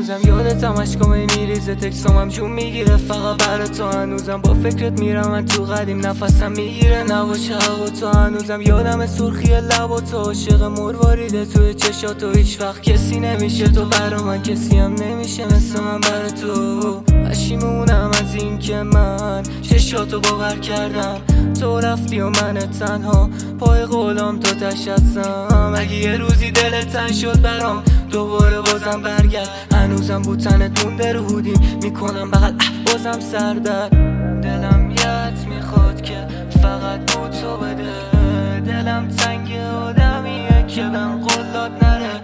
هنوزم یادتم اشکام میریزه تکسامم جون میگیره فقط برای تو هنوزم با فکرت میرم من تو قدیم نفسم میگیره نباشه هوا تو هنوزم یادم سرخی لب و تو عاشق مرواریده توی چشاتو هیچ وقت کسی نمیشه تو برا من کسی هم نمیشه مثل من برا تو پشیمونم از این که من چشاتو باور کردم تو رفتی و من تنها پای قولام تو تشستم اگه یه روزی دلت تنگ شد برام دوباره بازم برگرد هنوزم بود تنت مونده رو هودی میکنم بغل بازم سردر دلم یت میخواد که فقط بود تو بده دلم تنگ آدمیه که بهم قلات نره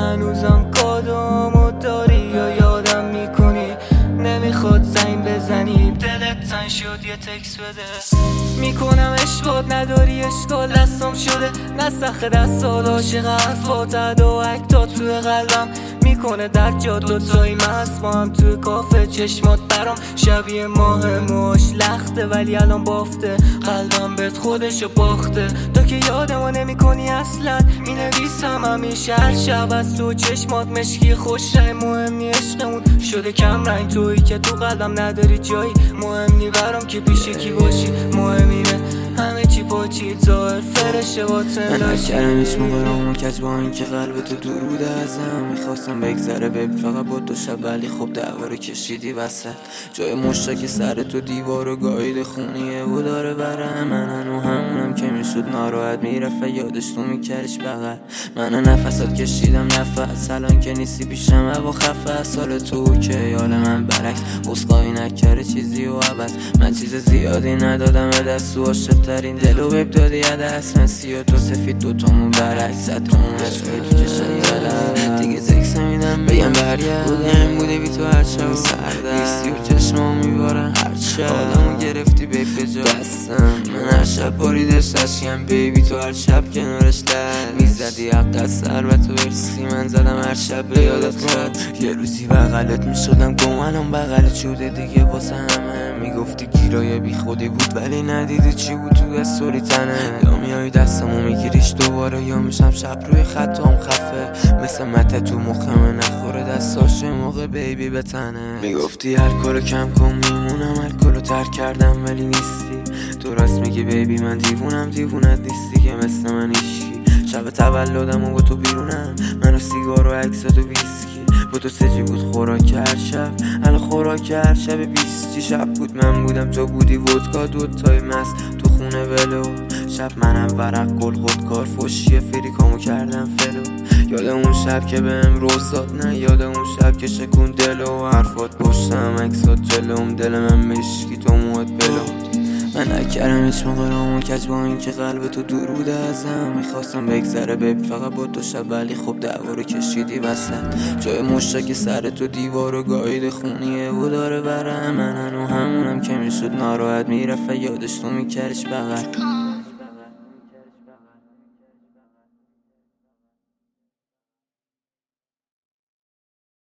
هنوزم کادامو داری یا یادم میکنی نمیخواد زنگ بزنی دلت تنگ شد یه تکس بده میکنم اشکات نداری اشکال دستم شده نسخ دستات عاشق حرفات و اکتات توی قلبم میکنه در جا دوتایی مست با هم توی کافه چشمات برام شبیه ماه موش لخته ولی الان بافته قلبم بهت خودشو باخته تا که یادمو نمیکنی اصلا مینویسم همیشه هر شب از تو چشمات مشکی خوش رنگ مهم نی عشقمون شده کم رنگ تویی که تو قلبم نداری جایی مهم نی برام که پیش کی باشی مهم اینه همه چی پاچی ظاهر فرشه با من نکردم هیچ موقع رامو کج با این که قلب تو دور بوده ازم میخواستم بگذره بیبی فقط با دو شب ولی خب دعوا رو کشیدی وسط جای مشتاق سر تو دیوار و گاید خونیه و داره برم من هنو همونم که میشد ناراحت میرفت یادش تو میکردش بغل من نفسات کشیدم نفس الان که نیستی پیشم هوا خفه سال تو که حال من برعکس بسقایی نکره چیزی و عبد من چیز زیادی ندادم به دست و عاشق‌ترین دلو بب دادی دست مسی و تو سفید دوتامون برعکس تو اون عشقی تو چشم زدم دیگه تکس میدم بگم برگرد بودم بوده بی تو هر شب سرده نیستی و چشمام میبارن هر شب آدمو گرفتی بیب به جا دستم من هر شب باریدش تشکم بیبی تو هر شب کنارش لد میزدی حق سر و تو برسی من زدم هر شب به یادت رد یه روزی بغلت میشدم گمانم بغلت شده دیگه واسه همه میگفتی گیرای بی خودی بود ولی ندیدی چی بود تو استوری تنه یا میای دستمو میگیریش دوباره یا میشم شب روی خطام خفه مثل مته تو مخمه نخوره دستاش موقع بیبی به تنه میگفتی الکلو کم کن میمونم الکلو ترک کردم ولی نیستی تو راست میگی بیبی من دیوونت نیستی که مثل من ایشی شب تولدم و با تو بیرونم منو سیگار و عکسات و ویسکی با تو سجی بود خوراک هر شب الان خوراک هر شب 20 شب بود من بودم تو بودی ودکا دوتای مست تو خونه ولو شب منم ورق گل خودکار فوشی فریکامو کردم فلو یاد اون شب که بهم روزاد نه یاد اون شب که شکون دلو حرفات پشتم عکسات جلوم دل من مشکی تو موت بلو من نکردم هیچ موقع رامو کج با این که قلب تو دور بوده ازم میخواستم بگذره بیبی فقط با دو شب ولی خب دعوا رو کشیدی وسط جای مشتاق سر تو دیوار و گاید خونیه و داره برم من هنو همونم که میشد ناراحت میرفت یادش تو میکردش بغل